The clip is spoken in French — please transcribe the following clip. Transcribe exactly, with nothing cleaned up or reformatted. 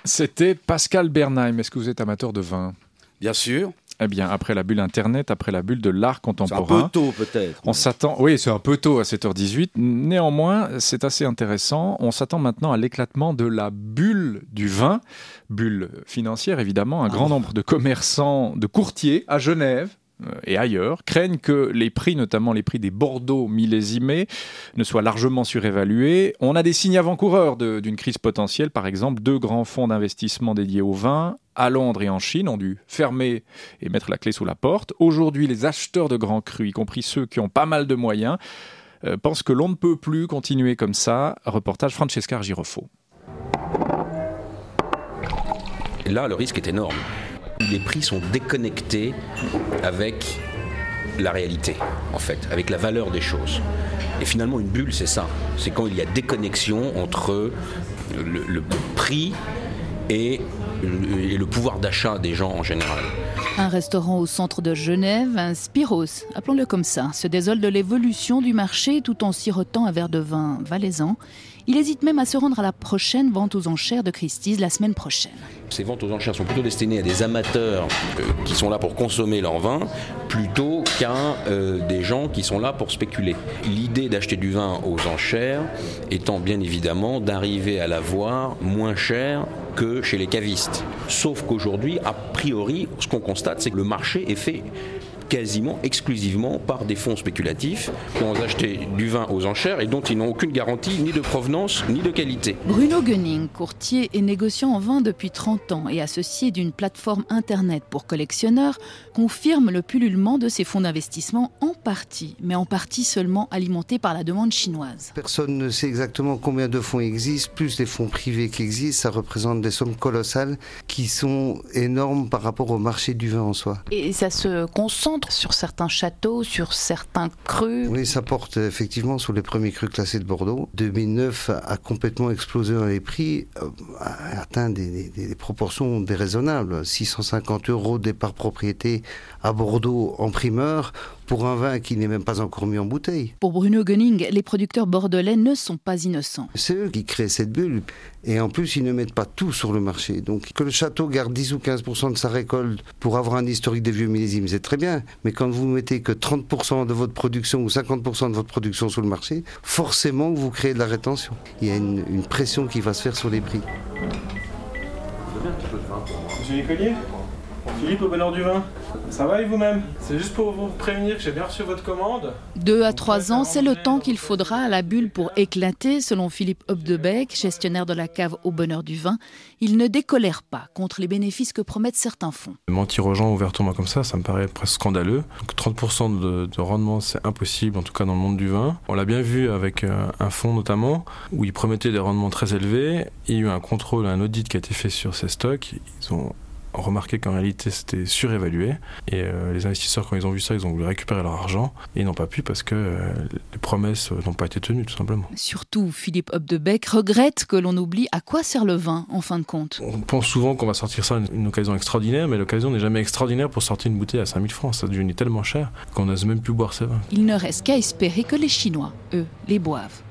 C'était Pascal Bernheim. Est-ce que vous êtes amateur de vin ? Bien sûr. Eh bien, après la bulle Internet, après la bulle de l'art contemporain... C'est un peu tôt, peut-être. On s'attend... Oui, c'est un peu tôt à sept heures dix-huit. Néanmoins, c'est assez intéressant. On s'attend maintenant à l'éclatement de la bulle du vin. Bulle financière, évidemment. Un ah. grand nombre de commerçants, de courtiers à Genève et ailleurs, craignent que les prix, notamment les prix des Bordeaux millésimés, ne soient largement surévalués. On a des signes avant-coureurs de, d'une crise potentielle. Par exemple, deux grands fonds d'investissement dédiés au vin, à Londres et en Chine, ont dû fermer et mettre la clé sous la porte. Aujourd'hui, les acheteurs de grands crus, y compris ceux qui ont pas mal de moyens, euh, pensent que l'on ne peut plus continuer comme ça. Reportage Francesca Argirofo. Là, le risque est énorme. Les prix sont déconnectés avec la réalité, en fait, avec la valeur des choses. Et finalement, une bulle, c'est ça. C'est quand il y a déconnexion entre le, le prix et le, et le pouvoir d'achat des gens en général. Un restaurant au centre de Genève, un Spiros, appelons-le comme ça, se désole de l'évolution du marché tout en sirotant un verre de vin valaisan. Il hésite même à se rendre à la prochaine vente aux enchères de Christie's la semaine prochaine. Ces ventes aux enchères sont plutôt destinées à des amateurs euh, qui sont là pour consommer leur vin, plutôt qu'à euh, des gens qui sont là pour spéculer. L'idée d'acheter du vin aux enchères étant bien évidemment d'arriver à l'avoir moins cher que chez les cavistes. Sauf qu'aujourd'hui, a priori, ce qu'on constate, c'est que le marché est fait quasiment exclusivement par des fonds spéculatifs qui ont acheté du vin aux enchères et dont ils n'ont aucune garantie ni de provenance ni de qualité. Bruno Gunning, courtier et négociant en vin depuis trente ans et associé d'une plateforme internet pour collectionneurs, confirme le pullulement de ces fonds d'investissement en partie, mais en partie seulement alimentés par la demande chinoise. Personne ne sait exactement combien de fonds existent, plus les fonds privés qui existent, ça représente des sommes colossales qui sont énormes par rapport au marché du vin en soi. Et ça se concentre sur certains châteaux, sur certains crus. Oui, ça porte effectivement sur les premiers crus classés de Bordeaux. deux mille neuf a complètement explosé dans les prix, a atteint des, des, des proportions déraisonnables. six cent cinquante euros départ propriété à Bordeaux en primeur pour un vin qui n'est même pas encore mis en bouteille. Pour Bruno Gunning, les producteurs bordelais ne sont pas innocents. C'est eux qui créent cette bulle. Et en plus, ils ne mettent pas tout sur le marché. Donc que le château garde dix ou quinze pour cent de sa récolte pour avoir un historique des vieux millésimes, c'est très bien. Mais quand vous mettez que trente pour cent de votre production ou cinquante pour cent de votre production sur le marché, forcément vous créez de la rétention. Il y a une, une pression qui va se faire sur les prix. Monsieur Nicolier ? Philippe, au bonheur du vin. Ça va et vous-même ? C'est juste pour vous prévenir que j'ai bien reçu votre commande. Deux à trois ans, c'est le temps qu'il faudra à la bulle pour éclater, selon Philippe Hopdebeek, gestionnaire de la cave au bonheur du vin. Il ne décolère pas contre les bénéfices que promettent certains fonds. Mentir aux gens ouvertement comme ça, ça me paraît presque scandaleux. Donc trente pour cent de, de rendement, c'est impossible, en tout cas dans le monde du vin. On l'a bien vu avec euh, un fonds notamment, où ils promettaient des rendements très élevés. Il y a eu un contrôle, un audit qui a été fait sur ces stocks. Ils ont remarqué qu'en réalité c'était surévalué et euh, les investisseurs, quand ils ont vu ça, ils ont voulu récupérer leur argent et ils n'ont pas pu parce que euh, les promesses n'ont pas été tenues tout simplement. Surtout, Philippe Hopdebeek regrette que l'on oublie à quoi sert le vin en fin de compte. On pense souvent qu'on va sortir ça une, une occasion extraordinaire, mais l'occasion n'est jamais extraordinaire pour sortir une bouteille à cinq mille francs. Ça devient tellement cher qu'on n'ose même plus boire ces vins. Il ne reste qu'à espérer que les Chinois, eux, les boivent.